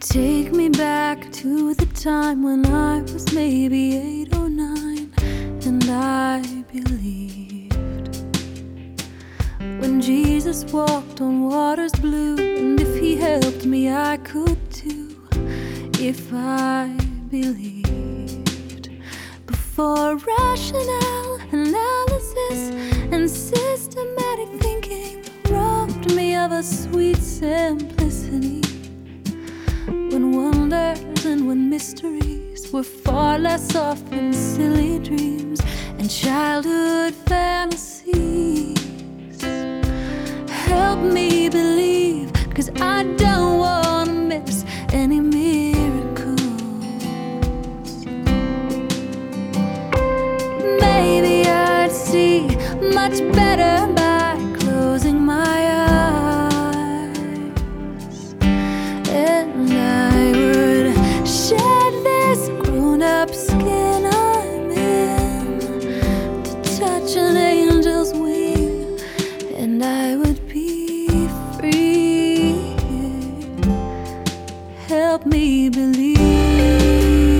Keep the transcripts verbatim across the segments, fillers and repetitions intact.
Take me back to the time when I was maybe eight or nine, and I believed when Jesus walked on waters blue, and if he helped me I could too, if I believed. Before rational analysis and systematic thinking robbed me of a sweet simplicity, when wonders and when mysteries were far less often silly dreams and childhood fantasies. Help me believe, 'cause I don't want to miss any miracles. Maybe I'd see much better by closing my eyes, and I would shed this grown-up skin I'm in to touch an angel's wing, and I would be free. Help me believe.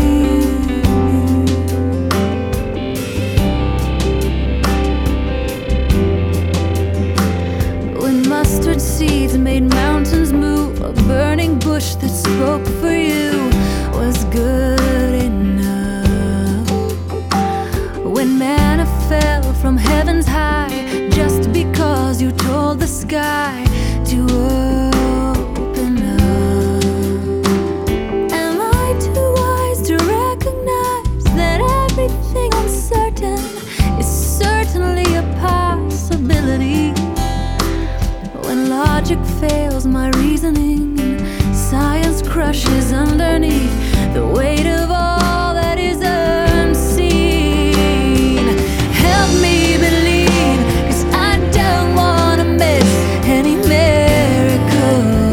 When mustard seeds made mountains move, a burning bush that spoke for you was good enough. When manna fell from heaven's high just because you told the sky to open up. Am I too wise to recognize that everything uncertain is certainly a possibility? When logic fails my reasoning and science crushes underneath the weight of all that is unseen, help me believe, 'cause I don't want to miss any miracles.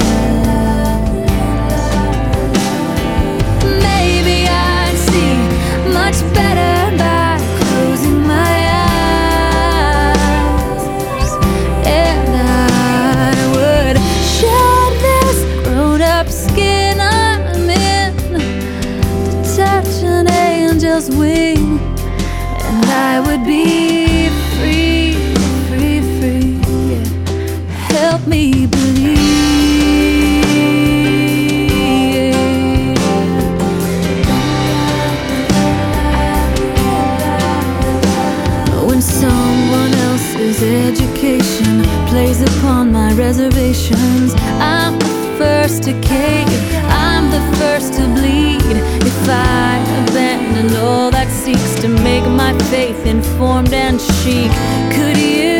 Maybe I'd see much better by closing my eyes, and I would shed this grown-up skin I'm in to touch an angel's wing, and I would be free, free, free. Yeah. Help me believe. When someone else's education plays upon my reservations, I'm the first to cave, I'm the first to bleed. If I abandon all that seeks to make my faith informed and chic, could you